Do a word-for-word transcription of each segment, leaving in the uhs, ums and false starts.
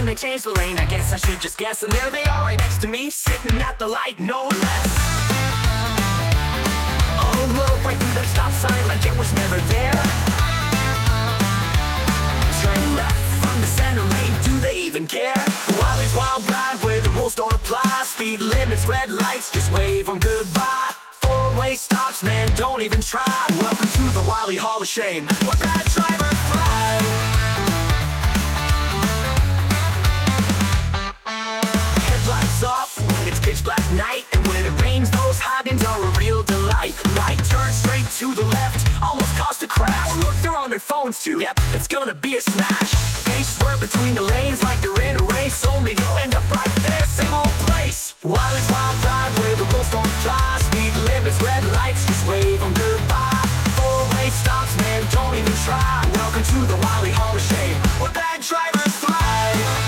they change the lane. I guess I should just guess, and there they are right next to me, sitting at the light, no less. Oh look, right through that stop sign like it was never there. Turn left from the center lane, do they even care? Wally's Wild Ride where the rules don't apply. Speed limits, red lights, just wave them goodbye. Four-way stops, man, don't even try. Welcome to the Wally Hall of Shame, where bad drivers fly. Headlights off when it's pitch black night, and when it rains, those high-beams are a real delight. Right turn straight to the left, almost caused a crash. Look, they're on their phones too, yep, it's gonna be a smash. They swerve between the lanes like they're in a race, only you'll end up right there, same old place. Wally's Wild Ride where the rules don't fly. Speed limits, red lights, just wave them goodbye. Four-way stops, man, don't even try. Welcome to the Wally Hall of Shame, where bad drivers fly.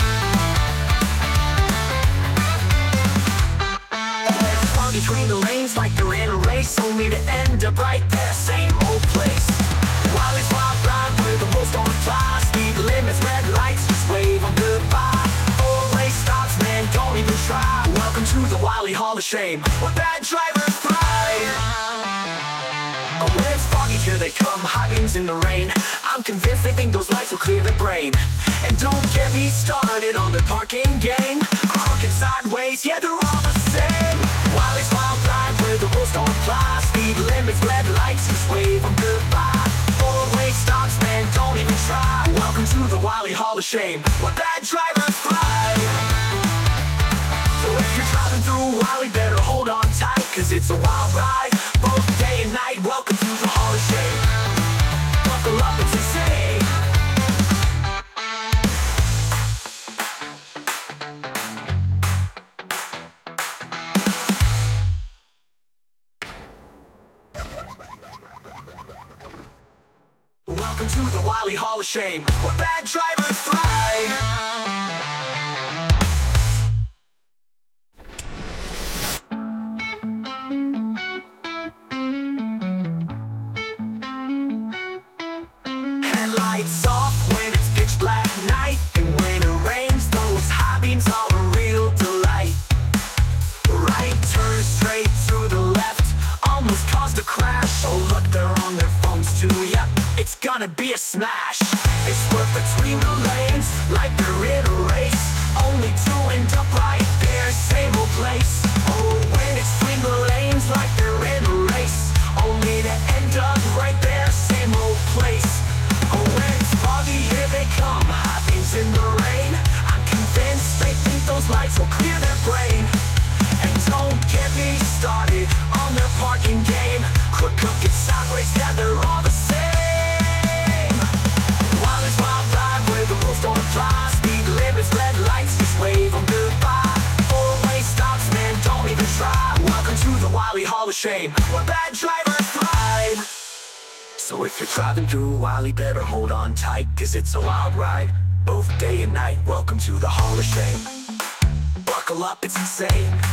Between the lanes like they're in a race, only to end up right there, same old place. Wally's Wild Ride where the rules don't apply. Speed limits, red lights, just wave them goodbye. Four-way stops, man, don't even try. Welcome to the Wally Hall of Shame, where bad drivers fly. Oh, when it's foggy, here they come, high beams in the rain. I'm convinced they think those lights will clear their brain. And don't get me started on the parking game. Crooked sideways, yeah, they're all the same. Wally's Wild Ride where the rules don't apply. Speed limits, red lights, just wave them goodbye. Four-way stops, man, don't even try. Welcome to the Wally Hall of Shame, where bad drivers fly. So if you're driving through Wally, better hold on tight, cause it's a wild ride, both day and night. Welcome to the Hall of Shame. Buckle up, it's insane. Welcome to the Wally Hall of Shame, where bad drivers fly. Headlights off when it's pitch black night, and when it rains, those high beams are a real delight. Right turn straight to the left, almost caused a crash. Oh look, they're on their phones too, yep, it's gonna be a smash. They swerve between the lanes like they're in a race, only to end up right there, same old place. Oh, when it's between the lanes like they're in a race, only to end up right there, same old place. Oh, when it's foggy, here they come, high beams in the rain. I'm convinced they think those lights will clear their brain. And don't get me started on their parking game. Quick up, get sideways, yeah, they're all the same. Wally's Wild Ride where the rules don't apply. Speed limits, red lights, just wave them goodbye. Four-way stops, man, don't even try. Welcome to the Wally Hall of Shame, where bad drivers fly. So if you're driving through Wally, better hold on tight, cause it's a wild ride, both day and night. Welcome to the Hall of Shame. Buckle up, it's insane.